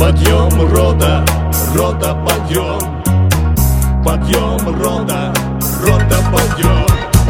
Подъем рода, рода подъем. Подъем рода, рода подъем.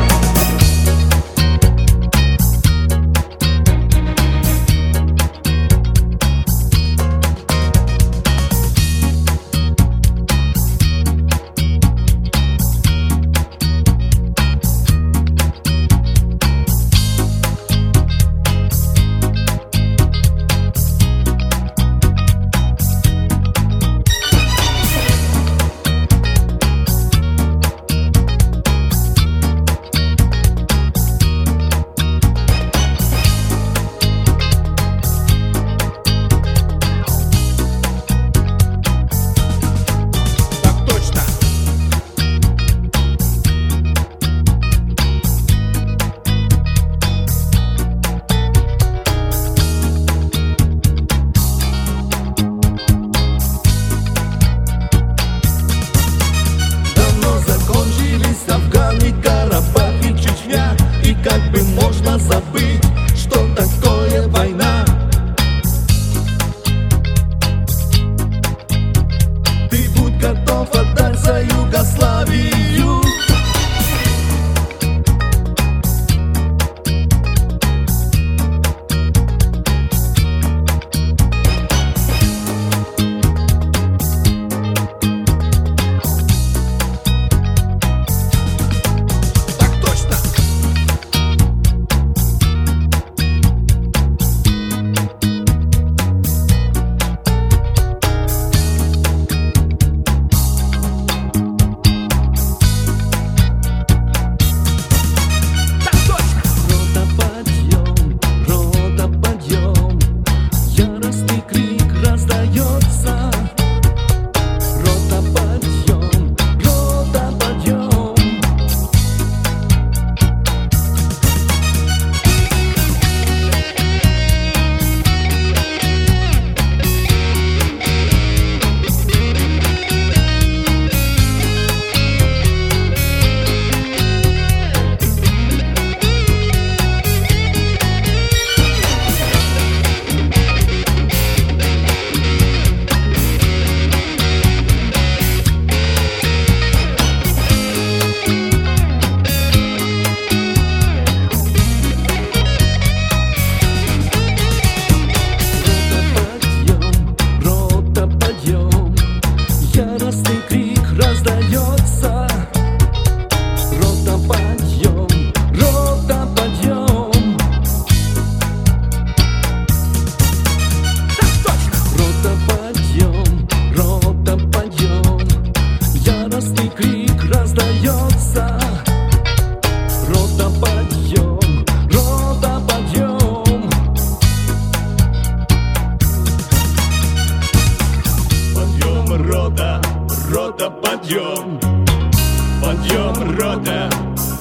Как бы можно забыть, что такое война? Ты будь готов отдать за Югославию. Яростный крик раздается. Рота подъем, рота подъем. Рота подъем, рота подъем. Яростный крик раздается. Рота подъем, рота подъем. Подъем рода, рода подъем. Подъем рода,